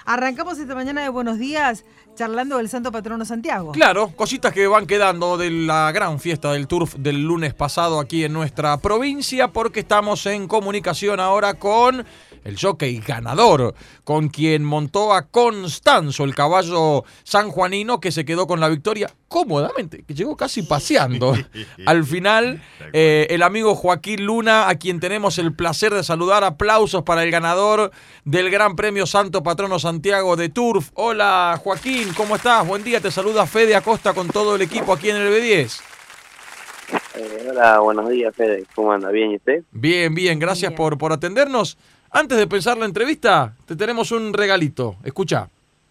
Arrancamos esta mañana de Buenos Días charlando del Santo Patrono Santiago. Claro, cositas que van quedando de la gran fiesta del Turf del lunes pasado aquí en nuestra provincia, porque estamos en comunicación ahora con el jockey ganador, con quien montó a Constanzo, el caballo sanjuanino, que se quedó con la victoria cómodamente, que llegó casi paseando. Al final, el amigo Joaquín Luna, a quien tenemos el placer de saludar. Aplausos para el ganador del Gran Premio Santo Patrono Santiago de Turf. Hola Joaquín, ¿cómo estás? Buen día, te saluda Fede Acosta con todo el equipo aquí en el B10. Hola, buenos días, Fede. ¿Cómo anda? ¿Bien y usted? Bien, gracias por atendernos. Antes de empezar la entrevista, te tenemos un regalito. Escucha.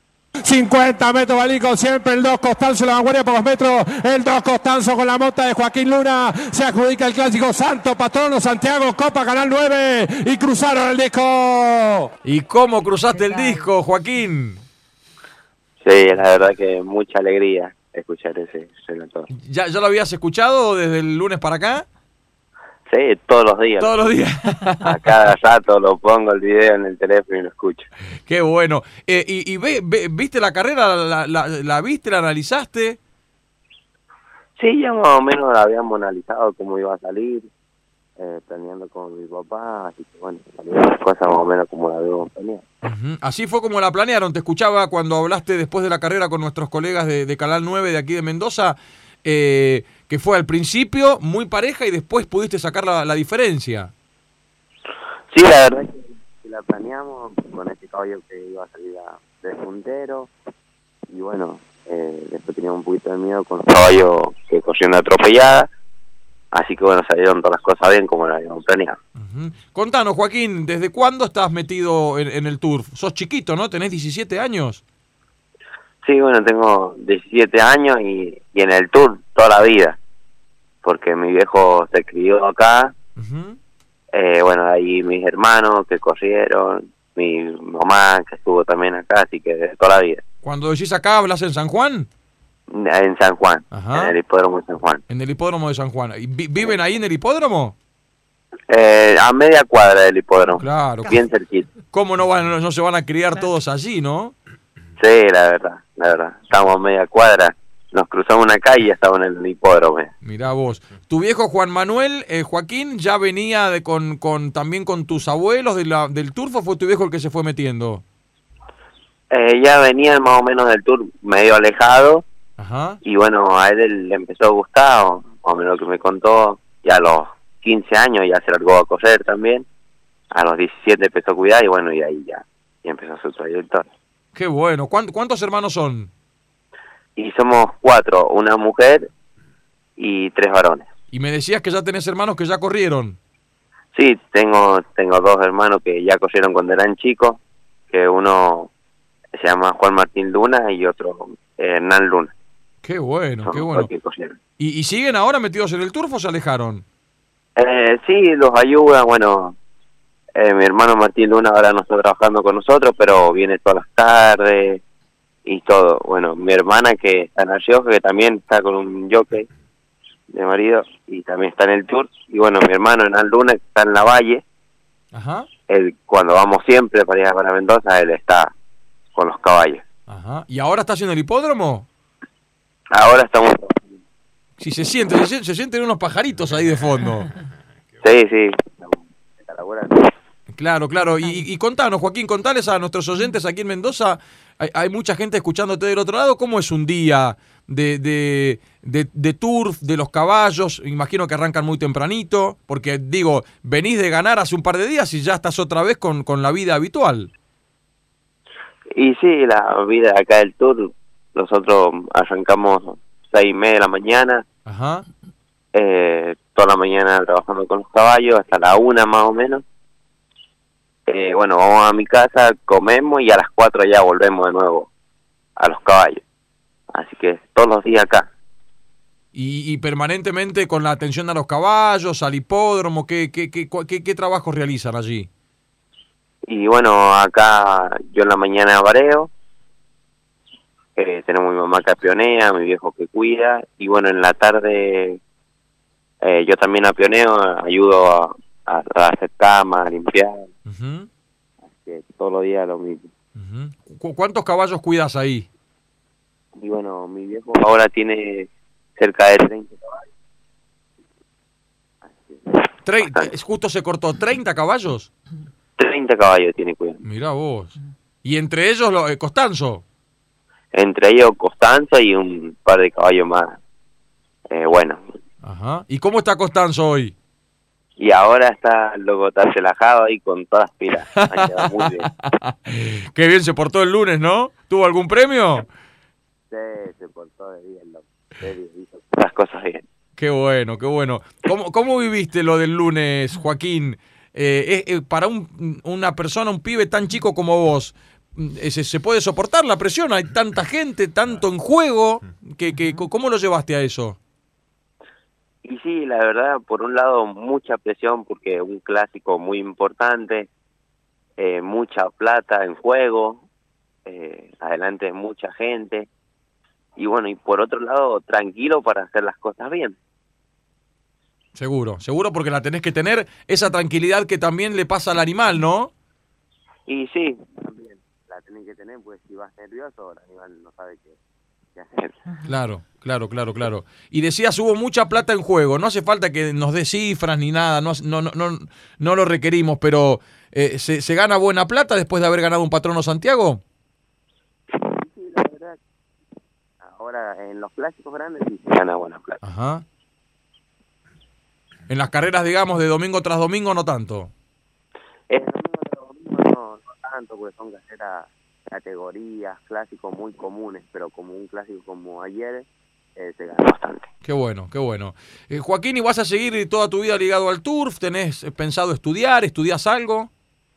50 metros Balico, siempre el 2 Constanzo, la vanguardia pocos metros, el 2 Constanzo con la mota de Joaquín Luna, se adjudica el clásico Santo Patrono Santiago, Copa Canal 9 y cruzaron el disco. ¿Y cómo cruzaste el disco, Joaquín? Sí, la verdad que mucha alegría escuchar ese relator. ¿Ya lo habías escuchado desde el lunes para acá? Sí, todos los días. Todos los días. A cada rato lo pongo el video en el teléfono y lo escucho. Qué bueno. ¿Viste la carrera? ¿La viste? ¿La analizaste? Sí, ya más o menos la habíamos analizado cómo iba a salir, planeando con mi papá, así que bueno, salieron las cosas más o menos como la habíamos planeado. Uh-huh. Así fue como la planearon. Te escuchaba cuando hablaste después de la carrera con nuestros colegas de Canal 9 de aquí de Mendoza, que fue al principio muy pareja y después pudiste sacar la diferencia. Sí, la verdad que la planeamos con este caballo que iba a salir de puntero y bueno, después teníamos un poquito de miedo con los caballos que corrieron atropellada, así que bueno, salieron todas las cosas bien como la habíamos planeado. Uh-huh. Contanos, Joaquín, ¿desde cuándo estás metido en el Turf? Sos chiquito, ¿no? ¿Tenés 17 años? Sí, bueno, tengo 17 años y en el Tour toda la vida, porque mi viejo se crió acá. Uh-huh. Bueno, ahí mis hermanos que corrieron, mi mamá que estuvo también acá, así que de toda la vida. Cuando decís acá, ¿hablas en San Juan? En San Juan, Ajá. en el hipódromo de San Juan. En el hipódromo de San Juan. ¿Y viven ahí en el hipódromo? A media cuadra del hipódromo, Claro. bien cerquita. ¿Cómo no se van a criar todos allí, no? Sí, la verdad. Estamos a media cuadra, nos cruzamos una calle y estamos en el hipódromo. Mirá vos. ¿Tu viejo Juan Manuel, Joaquín, ya venía también con tus abuelos del Turf o fue tu viejo el que se fue metiendo? Ya venían más o menos del Tour medio alejado. Ajá. Y bueno, a él le empezó a gustar, más o menos lo que me contó, ya a los 15 años ya se largó a correr también, a los 17 empezó a cuidar y bueno, y ahí ya empezó su trayectoria. Qué bueno. ¿Cuántos hermanos son? Y somos 4, una mujer y 3 varones. Y me decías que ya tenés hermanos que ya corrieron. Sí, tengo 2 hermanos que ya corrieron cuando eran chicos, que uno se llama Juan Martín Luna y otro Hernán Luna. Qué bueno, Son qué bueno. los que corrieron. ¿Y siguen ahora metidos en el Turf o se alejaron? Sí, los ayuda, bueno, mi hermano Martín Luna ahora no está trabajando con nosotros, pero viene todas las tardes y todo. Bueno, mi hermana que está en La Rioja, que también está con un jockey de marido y también está en el Tour. Y bueno, mi hermano Hernán Luna, que está en La Valle, Ajá. él cuando vamos siempre para ir para Mendoza, él está con los caballos. Ajá. ¿Y ahora estás en el hipódromo? Ahora estamos... Sí, se sienten unos pajaritos ahí de fondo. Sí, está laburando. Claro. Y contanos, Joaquín, contales a nuestros oyentes aquí en Mendoza, hay mucha gente escuchándote del otro lado, ¿cómo es un día de Turf, de los caballos? Imagino que arrancan muy tempranito, porque digo, venís de ganar hace un par de días y ya estás otra vez con la vida habitual. Y sí, la vida acá del Tour, nosotros arrancamos 6:30 de la mañana. Ajá. Toda la mañana trabajando con los caballos hasta la 1 más o menos. Bueno, vamos a mi casa, comemos y a las 4 ya volvemos de nuevo a los caballos. Así que todos los días acá. Y permanentemente con la atención a los caballos, al hipódromo, ¿qué trabajos realizan allí? Y bueno, acá yo en la mañana vareo, tenemos mi mamá que pionea, mi viejo que cuida, y bueno, en la tarde yo también apioneo, ayudo a hacer cama, a limpiar. Uh-huh. Así que todos los días lo mismo. Uh-huh. ¿Cuántos caballos cuidas ahí? Y bueno, mi viejo ahora tiene cerca de 30 caballos. Justo se cortó, ¿30 caballos? 30 caballos tiene cuidado. Mirá vos. Y entre ellos, Costanzo. Entre ellos Costanza y un par de caballos más. Bueno. Ajá. ¿Y cómo está Costanzo hoy? Y ahora está loco, está relajado ahí con todas las pilas. Ha quedado muy bien. Qué bien se portó el lunes, ¿no? ¿Tuvo algún premio? Sí, se portó de bien, loco. Hizo las cosas bien. Qué bueno, qué bueno. ¿Cómo viviste lo del lunes, Joaquín? Para una persona, un pibe tan chico como vos, ¿se puede soportar la presión? Hay tanta gente, tanto en juego. ¿Cómo lo llevaste a eso? Y sí, la verdad, por un lado, mucha presión porque un clásico muy importante, mucha plata en juego, adelante mucha gente. Y bueno, y por otro lado, tranquilo para hacer las cosas bien. Seguro porque la tenés que tener, esa tranquilidad que también le pasa al animal, ¿no? Y sí, también la tenés que tener, pues si vas nervioso, el animal no sabe qué hacer. Claro. Y decías, hubo mucha plata en juego, no hace falta que nos dé cifras ni nada, no lo requerimos, pero ¿se gana buena plata después de haber ganado un Patrono Santiago? Sí, la verdad, ahora en los clásicos grandes sí se gana buena plata. Ajá. En las carreras, digamos, de domingo tras domingo, no tanto. En domingo tras domingo no tanto, porque son categorías, clásicos muy comunes, pero como un clásico como ayer, se gana bastante. Qué bueno. Joaquín, ¿y vas a seguir toda tu vida ligado al turf? ¿Tenés pensado estudiar? ¿Estudiás algo?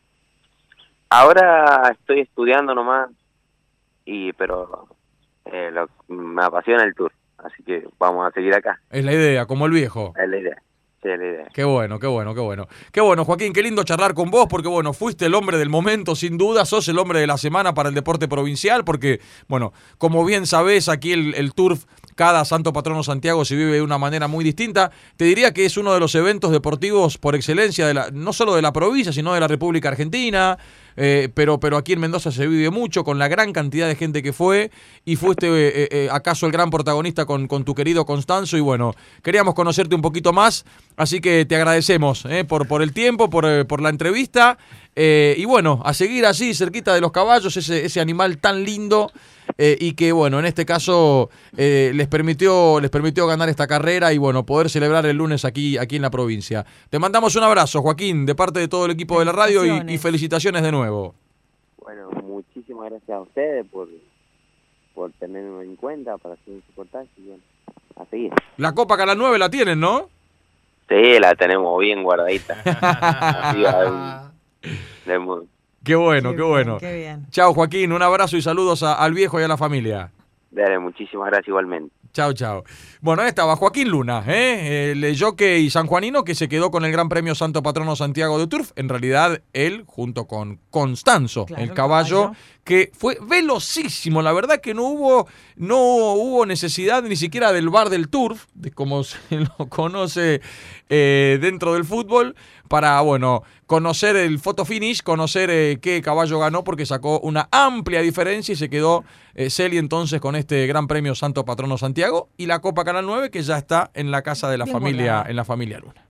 Ahora estoy estudiando nomás, pero me apasiona el tour, así que vamos a seguir acá. Es la idea, como el viejo. Es la idea. Sí, es la idea. Qué bueno. Qué bueno, Joaquín, qué lindo charlar con vos, porque bueno, fuiste el hombre del momento, sin duda, sos el hombre de la semana para el deporte provincial, porque, bueno, como bien sabés, aquí el turf, cada Santo Patrono Santiago se vive de una manera muy distinta. Te diría que es uno de los eventos deportivos por excelencia, no solo de la provincia, sino de la República Argentina, pero aquí en Mendoza se vive mucho, con la gran cantidad de gente que fue, y fuiste acaso el gran protagonista con tu querido Costanzo, y bueno, queríamos conocerte un poquito más, así que te agradecemos por el tiempo, por la entrevista, y bueno, a seguir así, cerquita de los caballos, ese animal tan lindo, y que bueno, en este caso les permitió ganar esta carrera y bueno, poder celebrar el lunes aquí en la provincia. Te mandamos un abrazo, Joaquín, de parte de todo el equipo de la radio y felicitaciones de nuevo. Bueno, muchísimas gracias a ustedes por tenerme en cuenta para hacer un reportaje y bueno, a seguir. La Copa Canal 9 la tienen, ¿no? Sí, la tenemos bien guardadita. Qué bueno. Qué bien. Chao, Joaquín, un abrazo y saludos al viejo y a la familia. Dale, muchísimas gracias igualmente. Chao. Bueno, ahí estaba Joaquín Luna, el jockey sanjuanino que se quedó con el Gran Premio Santo Patrono Santiago de Turf. En realidad, él junto con Costanzo, claro, el caballo, que fue velocísimo. La verdad que no hubo necesidad ni siquiera del bar del Turf, de como se lo conoce dentro del fútbol, para, bueno, conocer el photo finish, conocer qué caballo ganó, porque sacó una amplia diferencia y se quedó Celi entonces con este Gran Premio Santo Patrono Santiago y la Copa Canal 9 que ya está en la casa de la familia, en la familia Luna.